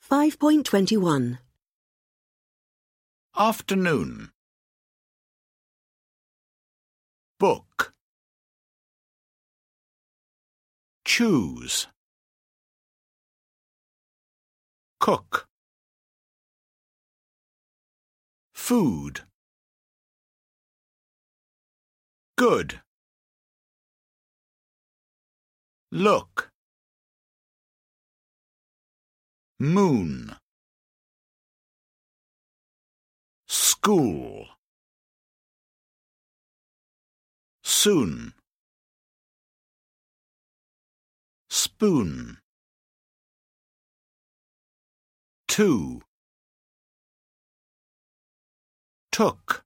5.21. Afternoon. Book. Choose. Cook. Food. Good. Look. Moon. School. Soon. Spoon. Two. Took.